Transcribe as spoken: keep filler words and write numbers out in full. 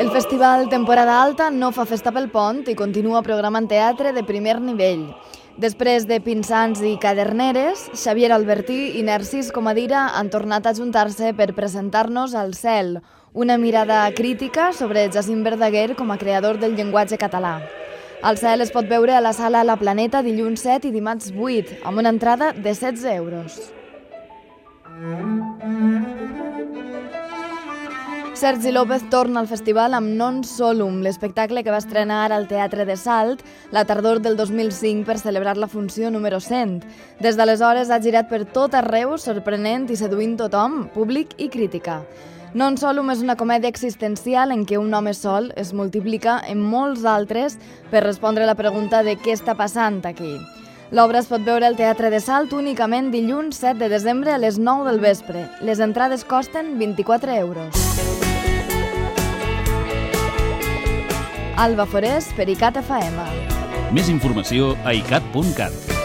El festival Temporada Alta no fa festa pel pont i continua programant teatre de primer nivell. Després de Pinsans i Caderneres, Xavier Albertí i Narcís Comadira han tornat a ajuntar-se per presentar-nos El cel, una mirada crítica sobre Jacint Verdaguer com a creador del llenguatge català. El cel es pot veure a la sala La Planeta dilluns set i dimarts vuit, amb una entrada de setze euros. Sergi López torna al festival amb Non Solum, l'espectacle que va estrenar al Teatre de Salt la tardor del dos mil cinc per celebrar la funció número cent. Des d'aleshores ha girat per tot arreu, sorprenent i seduint tothom, públic i crítica. Non Solum és una comèdia existencial en què un home sol es multiplica en molts altres per respondre a la pregunta de què està passant aquí. L'obra es pot veure al Teatre de Salt únicament dilluns set de desembre a les nou del vespre. Les entrades costen vint-i-quatre euros. Alba Forés per ICAT F M. Més informació a icat punt cat.